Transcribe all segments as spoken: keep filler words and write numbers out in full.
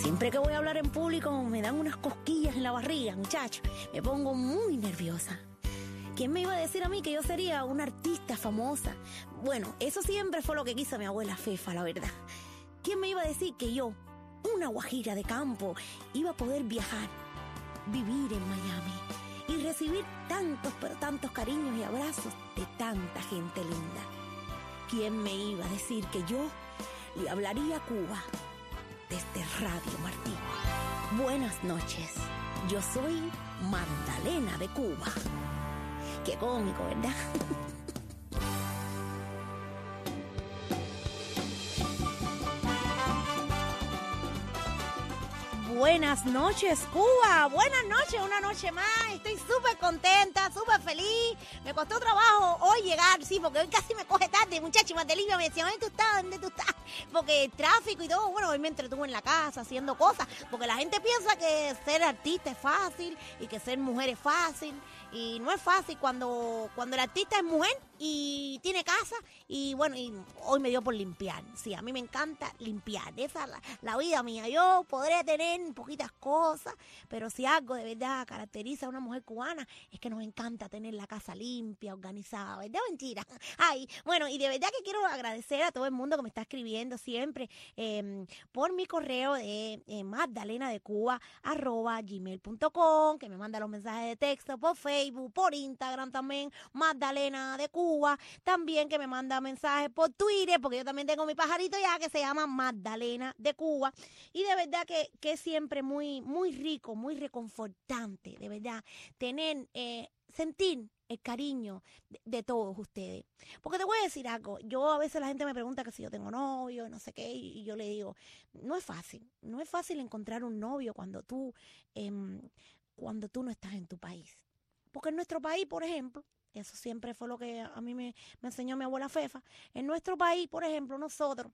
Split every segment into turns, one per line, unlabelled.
Siempre que voy a hablar en público me dan unas cosquillas en la barriga, muchacho. Me pongo muy nerviosa. ¿Quién me iba a decir a mí que yo sería una artista famosa? Bueno, eso siempre fue lo que quiso mi abuela Fefa, la verdad. ¿Quién me iba a decir que yo, una guajira de campo, iba a poder viajar, vivir en Miami y recibir tantos, pero tantos cariños y abrazos de tanta gente linda? ¿Quién me iba a decir que yo le hablaría a Cuba desde Radio Martí? Buenas noches, yo soy Magdalena de Cuba. Qué cómico, ¿verdad? Buenas noches, Cuba. Buenas noches, una noche más. Estoy súper contenta, súper feliz. Me costó trabajo hoy llegar, sí, porque hoy casi me coge tarde, muchacho. Madelivia me decía, ¿dónde tú estás? ¿Dónde tú estás? Porque el tráfico y todo, bueno, hoy me entretuve en la casa haciendo cosas. Porque la gente piensa que ser artista es fácil y que ser mujer es fácil. Y no es fácil cuando, cuando el artista es mujer y tiene casa. Y bueno, y hoy me dio por limpiar. Sí, a mí me encanta limpiar. Esa es la, la vida mía. Yo podré tener poquitas cosas, pero si algo de verdad caracteriza a una mujer cubana es que nos encanta tener la casa limpia, organizada, ¿verdad? Mentira. Ay, bueno, y de verdad que quiero agradecer a todo el mundo que me está escribiendo siempre eh, por mi correo de eh, magdalena de cuba arroba gmail punto com, que me manda los mensajes de texto por Facebook, por Instagram también, Magdalena de Cuba, también que me manda mensajes por Twitter, porque yo también tengo mi pajarito ya que se llama Magdalena de Cuba, y de verdad que, que es siempre muy, muy rico, muy reconfortante, de verdad, tener, eh, sentir el cariño de, de todos ustedes. Porque te voy a decir algo, yo a veces la gente me pregunta que si yo tengo novio, no sé qué, y yo le digo, no es fácil, no es fácil encontrar un novio cuando tú, eh, cuando tú no estás en tu país. Porque en nuestro país, por ejemplo, eso siempre fue lo que a mí me, me enseñó mi abuela Fefa, en nuestro país, por ejemplo, nosotros,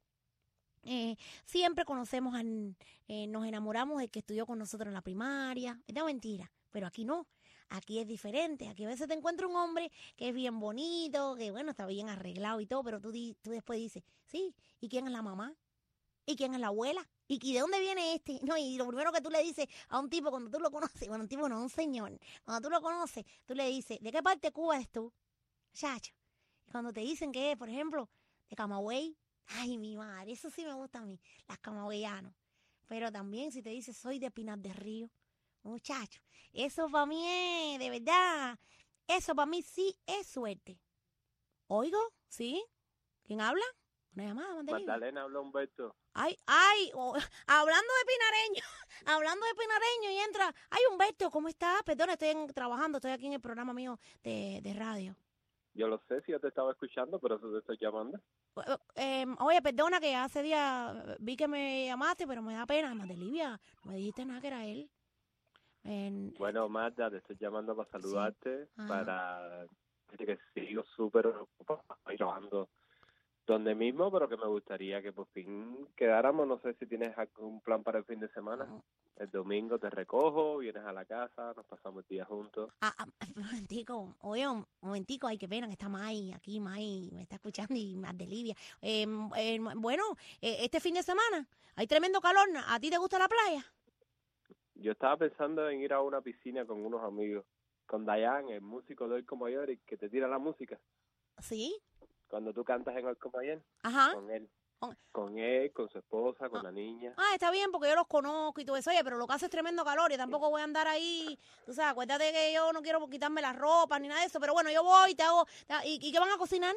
Eh, siempre conocemos, a, eh, nos enamoramos del que estudió con nosotros en la primaria. Es de mentira, pero aquí no. Aquí es diferente. Aquí a veces te encuentras un hombre que es bien bonito, que bueno, está bien arreglado y todo, pero tú, di, tú después dices, sí, ¿y quién es la mamá? ¿Y quién es la abuela? ¿Y, ¿Y de dónde viene este? No, y lo primero que tú le dices a un tipo cuando tú lo conoces, bueno, un tipo no, un señor, cuando tú lo conoces, tú le dices, ¿de qué parte de Cuba eres tú? Chacho. Y cuando te dicen que es, por ejemplo, de Camagüey, ay, mi madre, eso sí me gusta a mí, las camagüeyanos. Pero también si te dice soy de Pinar del Río, muchacho, eso para mí es, de verdad, eso para mí sí es suerte. ¿Oigo? ¿Sí? ¿Quién habla? Una llamada, Magdalena.
Magdalena, habla Humberto.
Ay, ay, oh, hablando de pinareño, hablando de pinareño y entra, ay, Humberto, ¿cómo estás? Perdón, estoy en, trabajando, estoy aquí en el programa mío de, de radio.
Yo lo sé, si yo te estaba escuchando, pero eso te estoy llamando.
Eh, oye, perdona que hace días vi que me llamaste, pero me da pena. Magdalena, no me dijiste nada que era él. En,
bueno, Magda, te estoy llamando para saludarte,
sí.
para decir que sigo súper ocupado, estoy trabajando donde mismo, pero que me gustaría que por fin quedáramos. No sé si tienes algún plan para el fin de semana. Uh-huh. El domingo te recojo, vienes a la casa, nos pasamos el día juntos.
Ah, ah, un momentico, oye, un momentico, ay, qué pena que está May aquí, May me está escuchando y más de Livia. Eh, eh, bueno, eh, este fin de semana hay tremendo calor, ¿a ti te gusta la playa?
Yo estaba pensando en ir a una piscina con unos amigos, con Dayan, el músico de Oico Mayor, y que te tira la música.
¿Sí?
Cuando tú cantas en Oico Mayor,
ajá,
con él. Con él, con su esposa, con
ah.
la niña.
Ah, está bien, porque yo los conozco y todo eso. Oye, pero lo que hace es tremendo calor y tampoco voy a andar ahí. Tú sabes, acuérdate que yo no quiero quitarme la ropa ni nada de eso. Pero bueno, yo voy, te hago... ¿Y, y qué van a cocinar?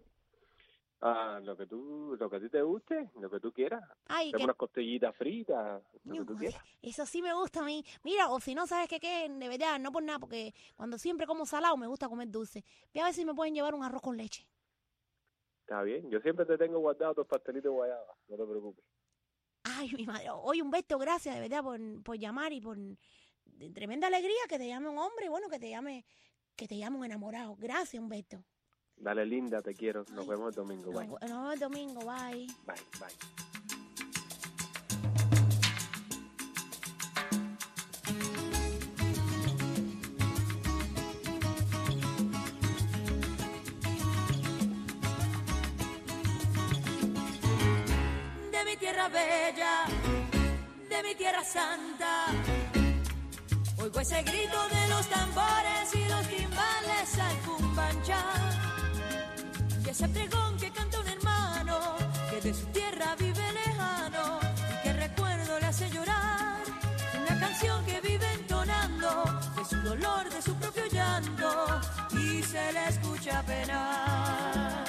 Ah, lo que tú, lo que a ti te guste, lo que tú quieras.
Ay, que...
unas costillitas fritas, lo
no,
que tú quieras.
Eso sí me gusta a mí. Mira, o si no, ¿sabes qué? qué? De verdad, no por nada, porque cuando siempre como salado me gusta comer dulce. Voy a ver si me pueden llevar un arroz con leche.
Está bien, yo siempre te tengo guardado tus pastelitos de guayaba, no te preocupes.
Ay, mi madre. Oye, Humberto, gracias de verdad por, por llamar y por tremenda alegría que te llame un hombre, bueno, que te llame, que te llame un enamorado. Gracias, Humberto.
Dale, linda, te quiero. Nos Ay, vemos el domingo, bye.
Nos vemos el domingo, bye.
Bye, bye.
Tierra bella, de mi tierra santa. Oigo ese grito de los tambores y los timbales al cumbancha. Y ese pregón que canta un hermano que de su tierra vive lejano y que recuerdo le hace llorar. Una canción que vive entonando de su dolor, de su propio llanto y se le escucha penar.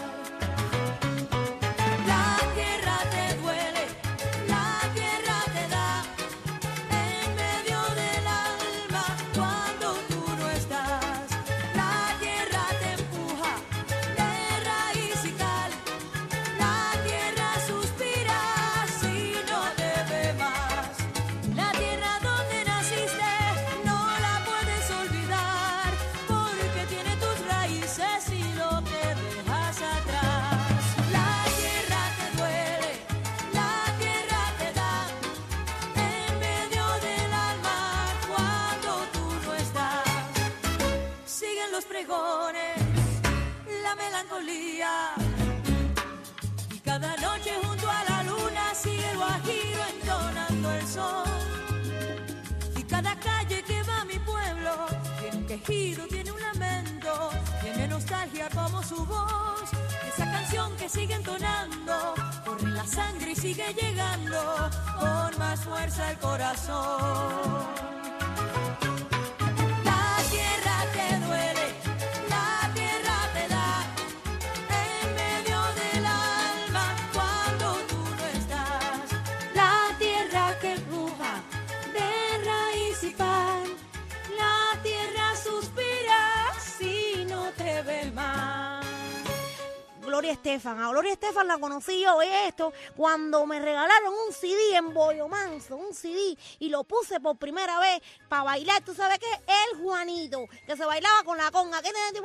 La tierra te duele, la tierra te da en medio del alma cuando tú no estás. La tierra te empuja de raíz y cal, la tierra suspira si no te ve más. La tierra donde naciste no la puedes olvidar porque tiene tus raíces y lo que dejas atrás. La tierra te duele, la tierra te da en medio del alma cuando tú no estás. Siguen los pregones, la melancolía y cada noche junto a la luna sigue el guajiro entonando el sol. Y cada calle que va a mi pueblo tiene un quejido, tiene un lamento, tiene nostalgia como su voz. Esa canción que sigue entonando corre en la sangre y sigue llegando con más fuerza al corazón. La tierra te duele, la tierra te da en medio del alma cuando tú no estás. La tierra que empuja de raíz y pan, la tierra suspira si no te ve más.
Gloria Estefan. A Gloria Estefan la conocí yo esto cuando me regalaron un C D en Boyo Manso, un C D, y lo puse por primera vez para bailar. ¿Tú sabes qué? El Juanito, que se bailaba con la conga.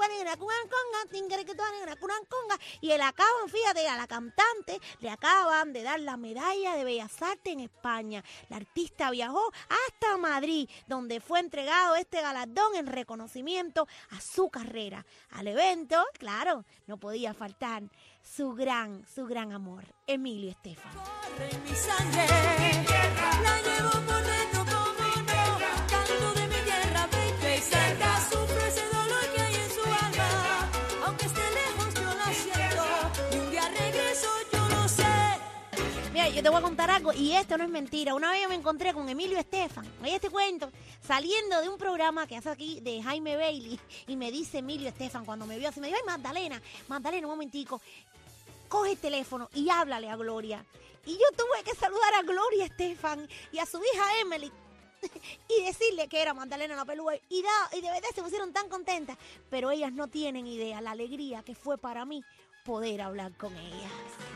Y le acaban, fíjate, a la cantante le acaban de dar la medalla de Bellas Artes en España. La artista viajó hasta Madrid, donde fue entregado este galardón en reconocimiento a su carrera. Al evento, claro, no podía faltar su gran, su gran amor, Emilio Estefan.
Corre en mi sangre, la llevo por dentro como no, canto de mi tierra bella y cerca, sufro ese dolor que hay en su alma, aunque esté lejos yo la siento, y un día regreso yo lo sé.
Mira, yo te voy a contar algo, y esto no es mentira. Una vez yo me encontré con Emilio Estefan, oye este cuento, saliendo de un programa que hace aquí de Jaime Bailey, y me dice Emilio Estefan, cuando me vio así, me dijo, ay, Magdalena, Magdalena, un momentico, coge el teléfono y háblale a Gloria. Y yo tuve que saludar a Gloria Estefan y a su hija Emily y decirle que era Magdalena la pelúa. Y, da, y de verdad se pusieron tan contentas, pero ellas no tienen idea la alegría que fue para mí poder hablar con ellas.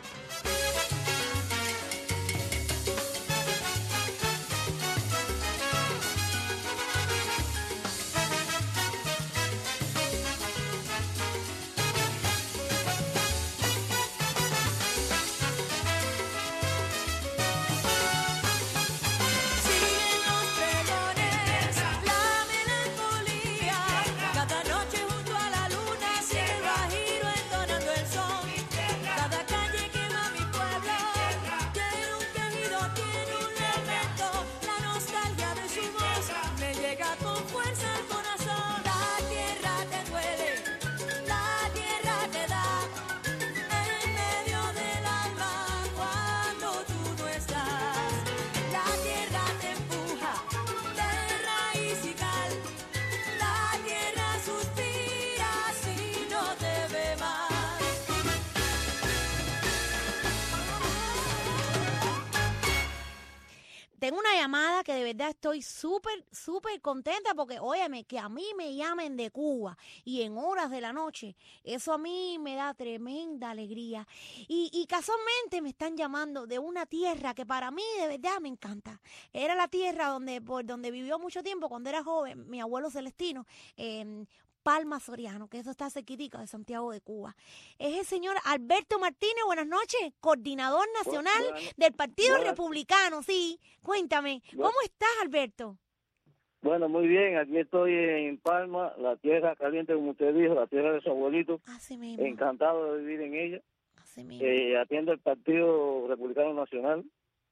Tengo una llamada que de verdad estoy súper, súper contenta porque, óyeme, que a mí me llamen de Cuba y en horas de la noche, eso a mí me da tremenda alegría. Y, y casualmente me están llamando de una tierra que para mí de verdad me encanta. Era la tierra donde, por donde vivió mucho tiempo cuando era joven mi abuelo Celestino, eh, Palma Soriano, que eso está cerquitica de Santiago de Cuba. Es el señor Alberto Martínez, buenas noches, coordinador nacional bueno, del Partido bueno. Republicano, sí. Cuéntame, bueno. ¿Cómo estás, Alberto?
Bueno, muy bien, aquí estoy en Palma, la tierra caliente, como usted dijo, la tierra de su abuelito.
Así mismo.
Encantado de vivir en ella.
Así mismo.
Eh, atiendo el Partido Republicano Nacional.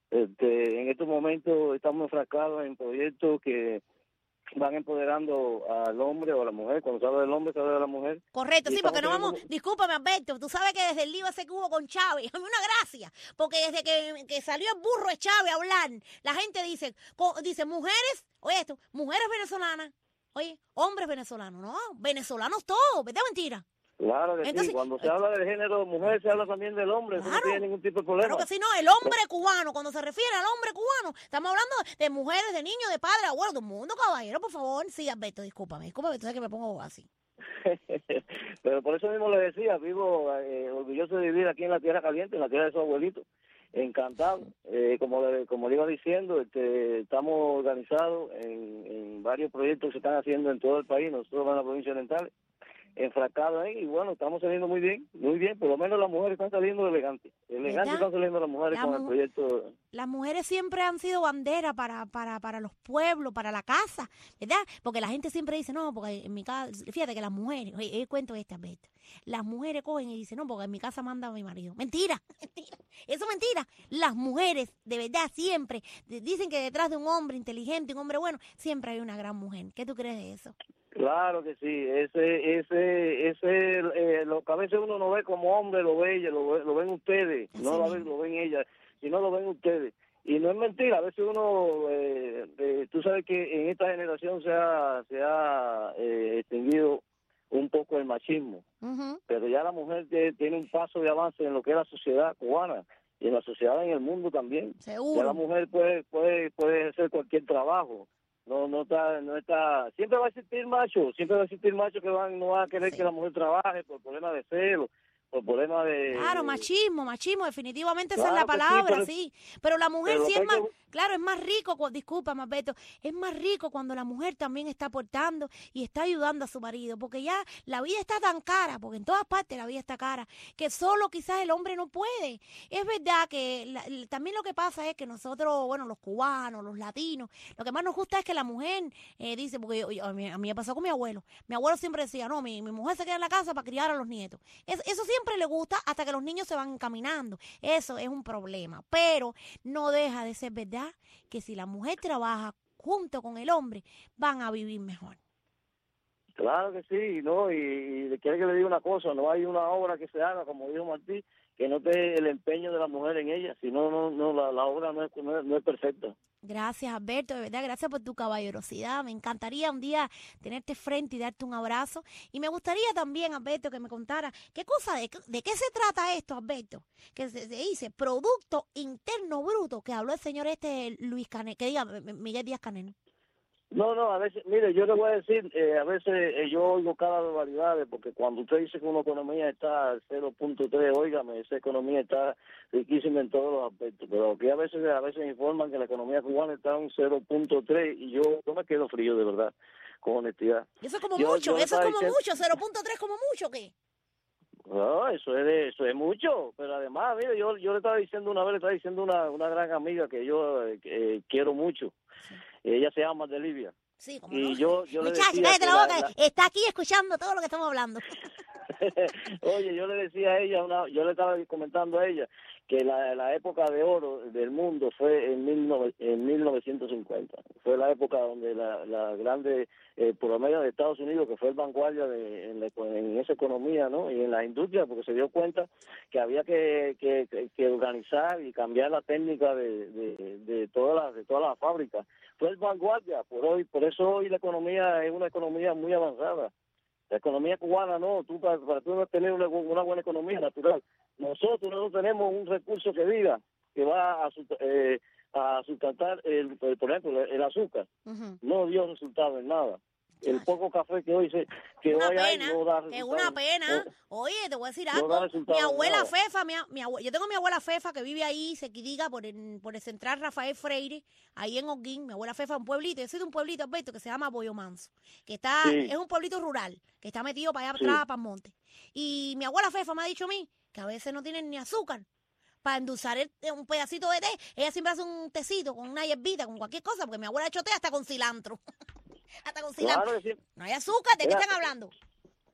Este, en estos momentos estamos enfrascados en proyectos que van empoderando al hombre o a la mujer. Cuando se habla del hombre, se habla de la mujer.
Correcto,
Y
sí, porque no
estamos
vamos,
teniendo-
discúlpame, Alberto, tú sabes que desde el lío ese que hubo con Chávez, a mí una gracia, porque desde que, que salió el burro de Chávez a hablar, la gente dice, co- dice, mujeres, oye esto, mujeres venezolanas, oye, hombres venezolanos, no, venezolanos todos, ¿verdad mentira?
Claro que
Entonces,
sí. Cuando se
eh,
habla del género mujer, se habla también del hombre. Eso no
Claro.
tiene ningún tipo de problema.
Claro que sí, no, el hombre cubano, cuando se refiere al hombre cubano, estamos hablando de mujeres, de niños, de padres, abuelos, todo el mundo, caballero, por favor, sí, Alberto, discúlpame, discúlpame, tú sabes que me pongo así.
Pero por eso mismo le decía, vivo eh, orgulloso de vivir aquí en la Tierra Caliente, en la tierra de su abuelito. Encantado. Eh, como le, como le iba diciendo, este, estamos organizados en, en varios proyectos que se están haciendo en todo el país, nosotros en la provincia oriental, enfrascados ahí, y bueno, estamos saliendo muy bien, muy bien, por lo menos las mujeres están saliendo elegantes. Elegantes
¿Verdad?
están saliendo las mujeres
La
con el
mu-
proyecto.
Las mujeres siempre han sido bandera para, para, para los pueblos, para la casa, ¿verdad? Porque la gente siempre dice, no, porque en mi casa, fíjate que las mujeres, oye, eh, cuento este, Alberto, las mujeres cogen y dicen, no, porque en mi casa manda mi marido. Mentira, mentira, eso es mentira. Las mujeres, de verdad, siempre, de- dicen que detrás de un hombre inteligente, un hombre bueno, siempre hay una gran mujer. ¿Qué tú crees de eso?
Claro que sí, ese, ese, ese, eh, lo que a veces uno no ve como hombre, lo ve ella, lo, ve- lo ven ustedes,
Así
no lo ven,
mismo.
lo ven ella, sino lo ven ustedes. Y no es mentira, a veces uno, eh, eh, tú sabes que en esta generación se ha, se ha eh, extinguido un poco el machismo,
Ujú.
pero ya la mujer te- tiene un paso de avance en lo que es la sociedad cubana y en la sociedad en el mundo también. Ya la
Seguro.
mujer puede, puede, puede hacer cualquier trabajo. No, no está, no está, siempre va a existir machos, siempre va a existir machos que van, no van a querer
Sí.
que la mujer trabaje por problemas de celo, por problemas de...
Claro,
de-
machismo, machismo, definitivamente esa es
Claro
la
que sí,
palabra,
pero-
sí. Pero la mujer
pero
sí
lo
es
que hay
más,
que-
claro, es más rico, cu- disculpa, Alberto, es más rico cuando la mujer también está aportando y está ayudando a su marido, porque ya la vida está tan cara, porque en todas partes la vida está cara, que solo quizás el hombre no puede. Es verdad que la- l- también lo que pasa es que nosotros, bueno, los cubanos, los latinos, lo que más nos gusta es que la mujer eh, dice, porque yo- yo- a, mí, a mí me pasó con mi abuelo, mi abuelo siempre decía, no, mi, mi mujer se queda en la casa para criar a los nietos. Es- eso siempre le gusta hasta que los niños se van encaminando. Eso es un problema. Pero no deja de ser verdad que si la mujer trabaja junto con el hombre, van a vivir mejor.
Claro que sí, ¿no? Y, y quiere que le diga una cosa, no hay una obra que se haga, como dijo Martí, que no esté el empeño de la mujer en ella, si no, no, no la, la obra no es, no es, no es perfecta.
Gracias, Alberto, de verdad, gracias por tu caballerosidad. Me encantaría un día tenerte frente y darte un abrazo. Y me gustaría también, Alberto, que me contara qué cosa, de, qué- de qué se trata esto, Alberto. Que se, se dice Producto Interno Bruto, que habló el señor este Luis Canel, que diga M- M- Miguel Díaz Canel.
No, no, a veces, mire, yo le voy a decir, eh, a veces eh, yo oigo cada barbaridad, porque cuando usted dice que una economía está al cero punto tres, óigame, esa economía está riquísima en todos los aspectos, pero que a veces a veces informan que la economía cubana está en un cero punto tres y yo, yo me quedo frío de verdad, con honestidad.
Eso es como
Yo-
mucho,
yo le
eso es
estaba
como
diciendo-
mucho, cero punto tres como mucho, ¿qué?
No, eso es de- eso es mucho, pero además, mire, yo yo le estaba diciendo una vez, le estaba diciendo una una gran amiga que yo eh, que, eh, quiero mucho, ella se llama de Libia.
Sí, como
Y
no.
yo, yo le
Muchacha,
decía
cállate
que
la
la-
boca,
la-
está aquí escuchando todo lo que estamos hablando.
Oye, yo le decía a ella, una, yo le estaba comentando a ella que la, la época de oro del mundo fue en, mil nove- en mil novecientos cincuenta. Fue la época donde la, la grande, eh, por lo menos de Estados Unidos, que fue el vanguardia de, en, la- en esa economía, ¿no? Y en la industria, porque se dio cuenta que había que, que, que- que organizar y cambiar la técnica de, de, de todas las de todas las fábricas. Fue el vanguardia, por hoy, por eso hoy la economía es una economía muy avanzada. La economía cubana no, tú para, para tú no tener una, bu- una buena economía natural. Nosotros no tenemos un recurso que diga que va a, su- eh, a sustentar, el, el- por ejemplo, el, el azúcar.
Ujú.
No dio resultado en nada. El poco café que hoy se que
Una
hoy hay
pena,
no da
es
resultado.
una pena.
No-
Oye, te voy a decir
no
algo.
da resultado
Mi
de
abuela
nada.
Fefa, mi, a- mi abue- yo tengo mi abuela Fefa que vive ahí, se diga por el, por el central Rafael Freire, ahí en Holguín. Mi abuela Fefa es un pueblito, yo soy de un pueblito, Alberto, que se llama Boyo Manso, que está,
Sí.
es un pueblito rural, que está metido para allá
Sí.
atrás, para el monte. Y mi abuela Fefa me ha dicho a mí que a veces no tienen ni azúcar para endulzar el- un pedacito de té. Ella siempre hace un tecito con una hierbita, con cualquier cosa, porque mi abuela ha hecho té hasta con cilantro. Hasta con cilantro.
Claro que sí.
No hay azúcar, ¿de qué
Mira,
están hablando?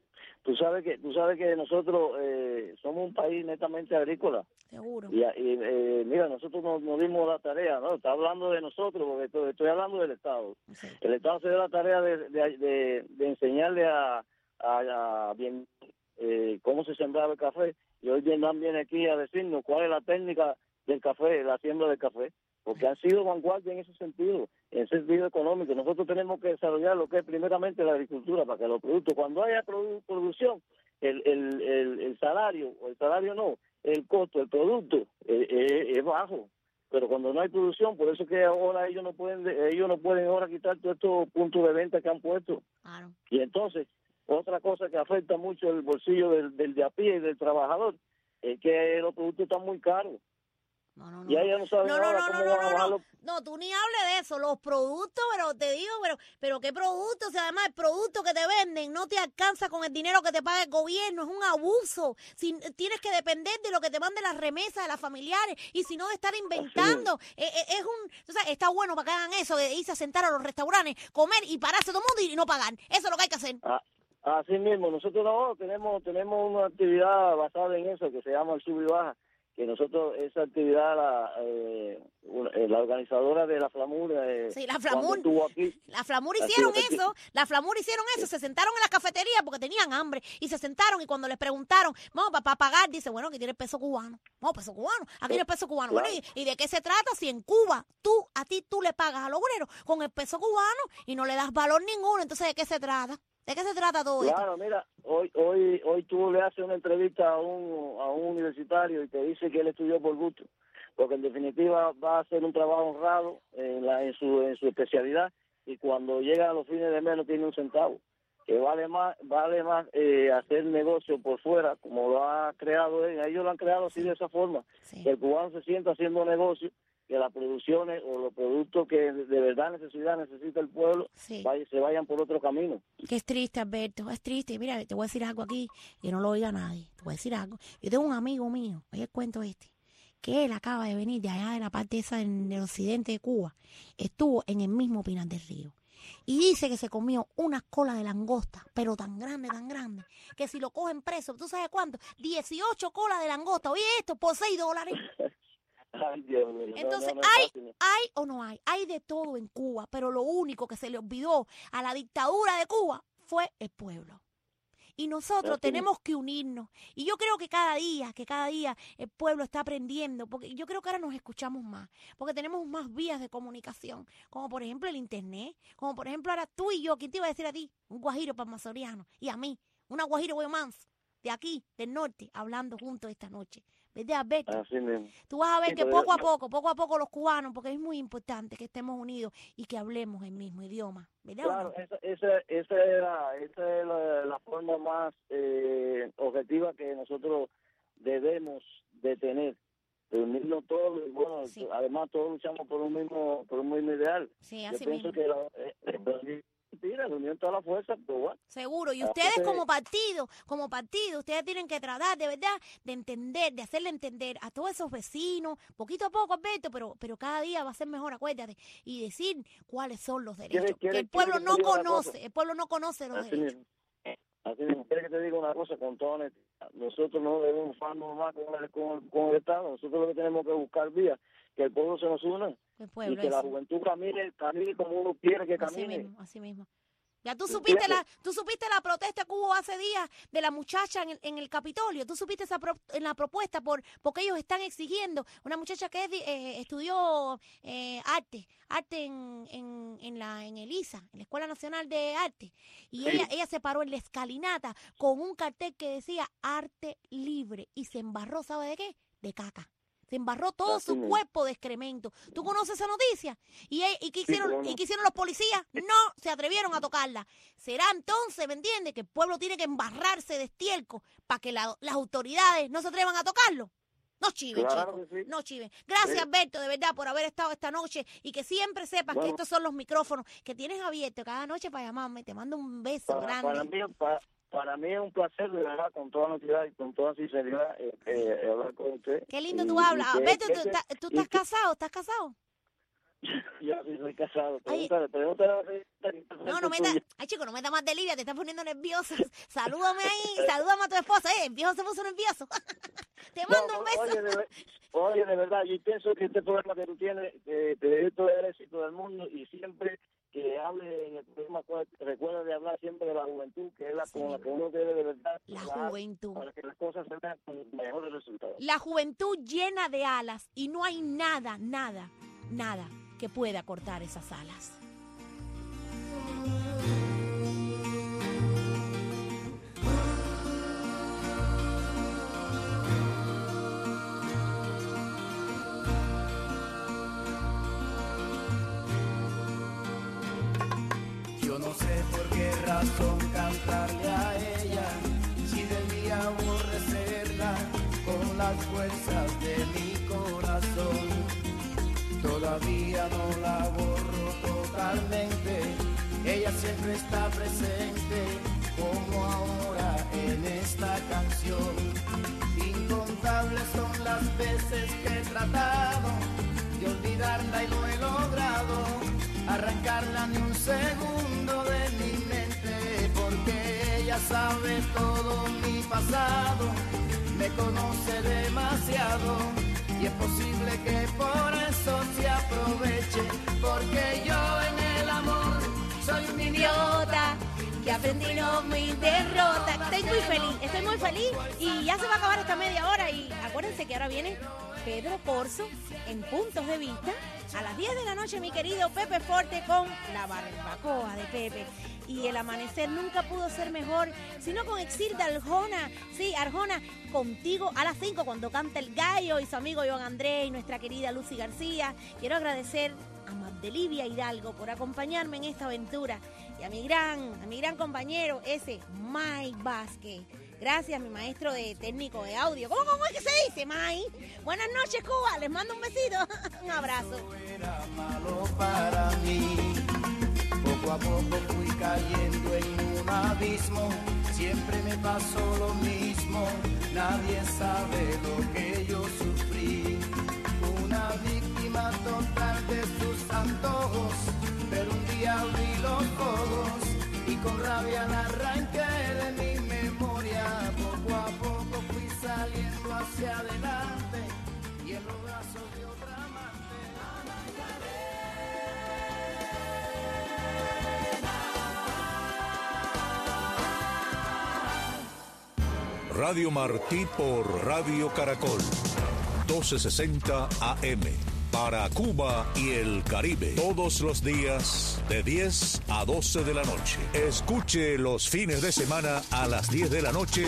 Tú sabes que tú sabes que nosotros eh, somos un país netamente agrícola.
Seguro.
Y, y eh, mira, nosotros nos, nos dimos la tarea, ¿no? Está hablando de nosotros, porque estoy, estoy hablando del Estado.
Sí.
El Estado se dio la tarea de, de, de, de enseñarle a, a, a bien, eh, cómo se sembraba el café. Y hoy Vietnam viene aquí a decirnos cuál es la técnica del café, la siembra del café. Porque han sido vanguardia en ese sentido, en ese sentido económico. Nosotros tenemos que desarrollar lo que es primeramente la agricultura, para que los productos, cuando haya produ producción, el, el, el, el salario, o el salario no, el costo, el producto eh, eh, es bajo. Pero cuando no hay producción, por eso es que ahora ellos no pueden, ellos no pueden ahora quitar todos estos puntos de venta que han puesto.
Claro.
Y entonces, otra cosa que afecta mucho el bolsillo del, del de a pie y del trabajador, es que los productos están muy caros.
No, no, no.
Y ella no sabe
No, no,
ahora
no,
cómo
no,
van
no,
a
no,
bajar
no.
los...
No, tú ni hables de eso, los productos, pero te digo, pero, pero qué productos, si además el producto que te venden no te alcanza con el dinero que te paga el gobierno, es un abuso. Si, tienes que depender de lo que te manden las remesas de las familiares, y si no de estar inventando. Eh, eh, es un, o sea, está bueno para que hagan eso, de irse a sentar a los restaurantes, comer y pararse todo el mundo y no pagar. Eso es lo que hay que hacer.
Ah, así mismo, nosotros no, tenemos, tenemos una actividad basada en eso que se llama el sub y baja, que nosotros esa actividad la, eh, una- eh, la organizadora de la Flamur eh,
Sí, la
cuando
Flamur.
estuvo aquí,
La Flamur
Así
hicieron
es,
eso, la Flamur hicieron eso, se sentaron en la cafetería porque tenían hambre y se sentaron y cuando les preguntaron, vamos, para pagar, dice, bueno, aquí tiene el peso cubano, vamos, peso cubano, aquí tiene el peso cubano.
Claro.
Bueno, ¿y, y de qué se trata si en Cuba tú, a ti tú le pagas al obrero con el peso cubano y no le das valor ninguno? Entonces, ¿de qué se trata? ¿De qué se trata todo esto?
claro, mira, hoy hoy hoy tú le haces una entrevista a un a un universitario y te dice que él estudió por gusto, porque en definitiva va a hacer un trabajo honrado en la en su en su especialidad, y cuando llega a los fines de mes no tiene un centavo, que vale más vale más eh, hacer negocio por fuera, como lo ha creado él. Ellos lo han creado así, de esa forma,
Sí.
que el cubano se sienta haciendo negocio, que las producciones o los productos que de verdad necesidad necesita el pueblo
Sí.
vaya- se vayan por otro camino.
Que es triste, Alberto, es triste. Mira, te voy a decir algo aquí que no lo oiga nadie. Te voy a decir algo. Yo tengo un amigo mío, oye el cuento este, que él acaba de venir de allá de la parte esa en el occidente de Cuba. Estuvo en el mismo Pinar del Río. Y dice que se comió una cola de langosta, pero tan grande, tan grande, que si lo cogen preso, ¿tú sabes cuánto? dieciocho colas de langosta. Oye, esto por seis dólares.
Ay, Dios mío, no,
Entonces,
no, no es
hay,
fácil, ¿no?
hay o no hay, hay de todo en Cuba, pero lo único que se le olvidó a la dictadura de Cuba fue el pueblo. Y nosotros
Así
tenemos que unirnos. Y yo creo que cada día, que cada día el pueblo está aprendiendo, porque yo creo que ahora nos escuchamos más, porque tenemos más vías de comunicación, como por ejemplo el internet, como por ejemplo ahora tú y yo, ¿quién te iba a decir a ti? Un guajiro palmasoriano, y a mí, una guajiro guayomans, de aquí, del norte, hablando juntos esta noche. ¿Verdad, Alberto?
Así mismo.
Tú vas a ver
Sí,
que
pero
poco a
yo-
poco, poco a poco los cubanos, porque es muy importante que estemos unidos y que hablemos el mismo idioma, ¿verdad? o
Claro,
no?
esa, esa, esa, era, esa es la, la forma más eh, objetiva que nosotros debemos de tener, de unirnos todos, y bueno,
Sí.
además todos luchamos por un mismo por un mismo ideal.
Sí,
Yo
así
pienso
mismo.
que la, eh, eh, la unión, mentira, la unión toda la fuerza, pero bueno,
Seguro. Y
Así
ustedes
que-
como partido, como partido, ustedes tienen que tratar de verdad de entender, de hacerle entender a todos esos vecinos, poquito a poco, Alberto, pero, pero cada día va a ser mejor, acuérdate, y decir cuáles son los derechos.
quiere-
que el
quiere
pueblo
que te
no
diga una
conoce,
cosa?
el pueblo no conoce los
así
derechos.
mismo. Así mismo, quiero que te diga una cosa con toda honestidad. Nosotros no debemos enfadarnos más con el, con, el- con el Estado. Nosotros lo que tenemos que buscar vías, que el pueblo se nos una
El
y
pueblo,
que la
eso.
juventud camine, camine como uno quiere que
Así
camine.
mismo, así mismo. Ya tú supiste la, tú supiste la protesta que hubo hace días de la muchacha en el, en el Capitolio. Tú supiste esa pro- en la propuesta por porque ellos están exigiendo una muchacha que es di- eh, estudió eh, arte, arte en, en, en la en el I S A, en la Escuela Nacional de Arte, y
Sí.
ella ella se paró en la escalinata con un cartel que decía arte libre y se embarró, ¿sabe de qué? De caca. Se embarró todo
Así
su
mismo.
cuerpo de excremento. ¿Tú conoces esa noticia? ¿Y, e- y qué hicieron,
cómo no.
y qué hicieron los policías? No se atrevieron a tocarla. Será entonces, ¿me entiendes? Que el pueblo tiene que embarrarse de estiércol para que la- las autoridades no se atrevan a tocarlo. No chiven,
Claro
chicos.
que sí.
No chiven. Gracias,
Sí.
Alberto, de verdad, por haber estado esta noche y que siempre sepas que
Bueno.
estos son los micrófonos que tienes abiertos cada noche para llamarme. Te mando un beso
Para,
grande.
para mí, para, para mí es un placer, de verdad, con toda honestidad y con toda sinceridad, eh, eh, hablar con usted.
Qué lindo
Y-
tú
y
hablas.
que-
Alberto,
que
¿tú,
ese-
estás- ¿tú
y
estás
que-
casado? ¿Estás casado?
Yo sí soy casado.
Ay.
Pregúntale, pregúntale a la señorita.
No, no me da. Ay, chico, no me da más de Livia, te estás poniendo nervioso. Salúdame ahí, salúdame a tu esposa. Eh, el viejo se puso nervioso. Te mando
No,
un beso.
Oye, de, ver- oye, de verdad, yo pienso que este programa que tú tienes, eh, te deseo todo el éxito del mundo y siempre que hable en el programa, acuérdate- recuerda de hablar siempre de la juventud, que es la
Sí.
con la que uno debe de verdad
La
trabajar
juventud.
para que las cosas se vean con mejores resultados.
La juventud llena de alas y no hay nada, nada, nada que pueda cortar esas alas.
Yo no sé por qué razón cantarle a ella, si debía aborrecerla con las fuerzas de mi corazón. Todavía no la borro totalmente, ella siempre está presente, como ahora en esta canción. Incontables son las veces que he tratado de olvidarla y no he logrado arrancarla ni un segundo de mi mente, porque ella sabe todo mi pasado, me conoce demasiado y es posible que por eso se aproveche, porque yo en el amor soy un idiota.
Que aprendí no me derrota. Estoy muy feliz, estoy muy feliz y ya se va a acabar esta media hora y acuérdense que ahora viene Pedro Corzo en Puntos de Vista a las diez de la noche, mi querido Pepe Forte con la barbacoa de Pepe. Y el amanecer nunca pudo ser mejor, sino con Exilda Arjona. Sí, Arjona, contigo a las cinco cuando canta el gallo y su amigo Iván Andrés y nuestra querida Lucy García. Quiero agradecer a Magdelivia Hidalgo por acompañarme en esta aventura y a mi gran, a mi gran compañero ese Mike Vázquez. Gracias, mi maestro de técnico de audio. ¿Cómo, cómo es que se dice, Mike? Buenas noches, Cuba. Les mando un besito. Un abrazo.
Era malo para mí. Poco a poco fui cayendo en un abismo. Siempre me pasó lo mismo. Nadie sabe lo que yo sufrí. Una víctima total de sus antojos. Pero un día abrí los ojos y con rabia la arranqué de mi memoria. Poco a poco fui saliendo hacia adelante y en los brazos de otra amante.
Radio Martí por Radio Caracol, doce sesenta A M, para Cuba y el Caribe, todos los días de diez a doce de la noche. Escuche los fines de semana a las diez de la noche.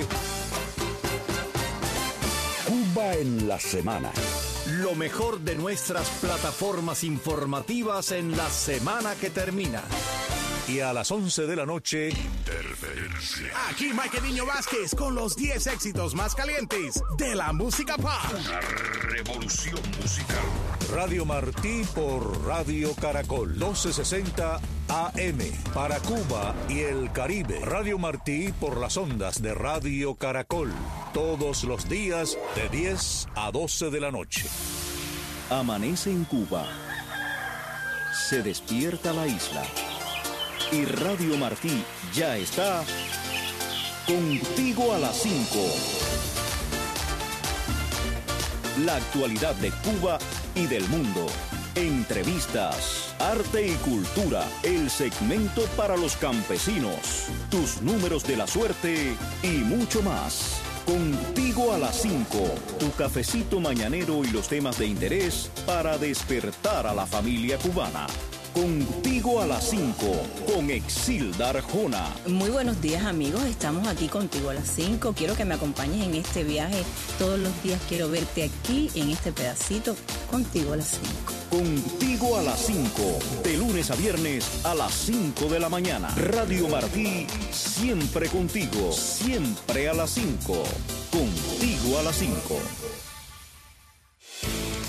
Cuba en la semana.
Lo mejor de nuestras plataformas informativas en la semana que termina.
Y a las once de la noche, Interferencia.
Aquí Mike Niño Vázquez con los diez éxitos más calientes de la música pop.
Una revolución musical. Radio Martí por Radio Caracol, doce sesenta A M, para Cuba y el Caribe. Radio Martí por las ondas de Radio Caracol, todos los días de diez a doce de la noche.
Amanece en Cuba. Se despierta la isla. Y Radio Martí ya está contigo a las cinco. La actualidad de Cuba y del mundo. Entrevistas, arte y cultura. El segmento para los campesinos. Tus números de la suerte y mucho más. Contigo a las cinco. Tu cafecito mañanero y los temas de interés para despertar a la familia cubana. Contigo a las cinco, con Exilda Arjona.
Muy buenos días, amigos. Estamos aquí contigo a las cinco. Quiero que me acompañes en este viaje. Todos los días quiero verte aquí, en este pedacito, contigo a las cinco.
Contigo a las cinco, de lunes a viernes a las cinco de la mañana. Radio Martí, siempre contigo, siempre a las cinco. Contigo a las cinco.